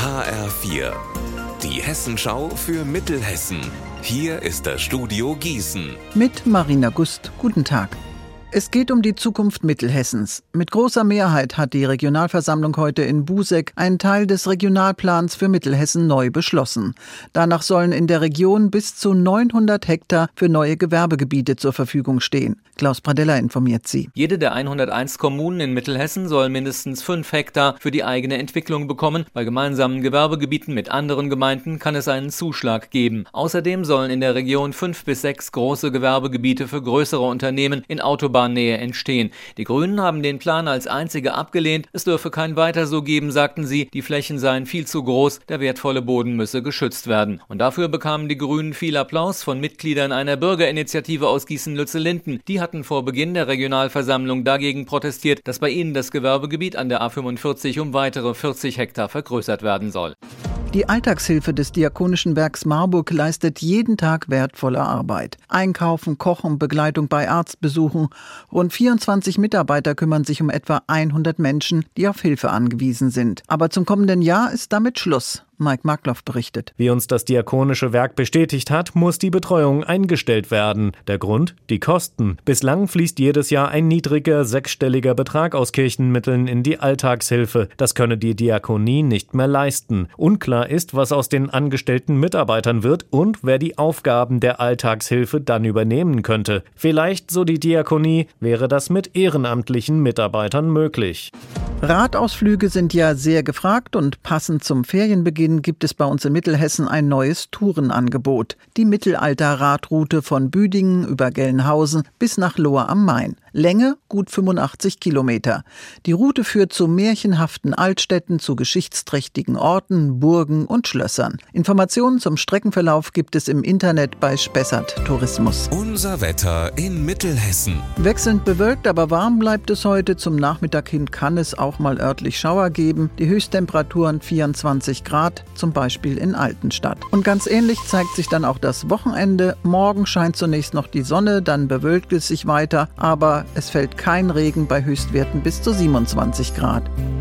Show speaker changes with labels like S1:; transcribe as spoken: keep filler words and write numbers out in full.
S1: H R vier, die Hessenschau für Mittelhessen. Hier ist das Studio Gießen.
S2: Mit Marina Gust. Guten Tag. Es geht um die Zukunft Mittelhessens. Mit großer Mehrheit hat die Regionalversammlung heute in Buseck einen Teil des Regionalplans für Mittelhessen neu beschlossen. Danach sollen in der Region bis zu neunhundert Hektar für neue Gewerbegebiete zur Verfügung stehen. Klaus Pradella informiert Sie.
S3: Jede der hunderteins Kommunen in Mittelhessen soll mindestens fünf Hektar für die eigene Entwicklung bekommen. Bei gemeinsamen Gewerbegebieten mit anderen Gemeinden kann es einen Zuschlag geben. Außerdem sollen in der Region fünf bis sechs große Gewerbegebiete für größere Unternehmen in Autobahnnähe entstehen. Die Grünen haben den Plan als einzige abgelehnt. Es dürfe kein Weiter so geben, sagten sie. Die Flächen seien viel zu groß, der wertvolle Boden müsse geschützt werden. Und dafür bekamen die Grünen viel Applaus von Mitgliedern einer Bürgerinitiative aus Gießen-Lützellinden. Die hatten vor Beginn der Regionalversammlung dagegen protestiert, dass bei ihnen das Gewerbegebiet an der A fünfundvierzig um weitere vierzig Hektar vergrößert werden soll.
S2: Die Alltagshilfe des Diakonischen Werks Marburg leistet jeden Tag wertvolle Arbeit. Einkaufen, Kochen, Begleitung bei Arztbesuchen. Rund vierundzwanzig Mitarbeiter kümmern sich um etwa hundert Menschen, die auf Hilfe angewiesen sind. Aber zum kommenden Jahr ist damit Schluss. Mike Markloff berichtet.
S4: Wie uns das Diakonische Werk bestätigt hat, muss die Betreuung eingestellt werden. Der Grund? Die Kosten. Bislang fließt jedes Jahr ein niedriger, sechsstelliger Betrag aus Kirchenmitteln in die Alltagshilfe. Das könne die Diakonie nicht mehr leisten. Unklar ist, was aus den angestellten Mitarbeitern wird und wer die Aufgaben der Alltagshilfe dann übernehmen könnte. Vielleicht, so die Diakonie, wäre das mit ehrenamtlichen Mitarbeitern möglich.
S2: Radausflüge sind ja sehr gefragt und passend zum Ferienbeginn gibt es bei uns in Mittelhessen ein neues Tourenangebot. Die Mittelalter-Radroute von Büdingen über Gelnhausen bis nach Lohr am Main. Länge gut fünfundachtzig Kilometer. Die Route führt zu märchenhaften Altstädten, zu geschichtsträchtigen Orten, Burgen und Schlössern. Informationen zum Streckenverlauf gibt es im Internet bei Spessart Tourismus.
S1: Unser Wetter in Mittelhessen.
S2: Wechselnd bewölkt, aber warm bleibt es heute. Zum Nachmittag hin kann es auch mal örtlich Schauer geben. Die Höchsttemperaturen vierundzwanzig Grad, zum Beispiel in Altenstadt. Und ganz ähnlich zeigt sich dann auch das Wochenende. Morgen scheint zunächst noch die Sonne, dann bewölkt es sich weiter, aber es fällt kein Regen bei Höchstwerten bis zu siebenundzwanzig Grad.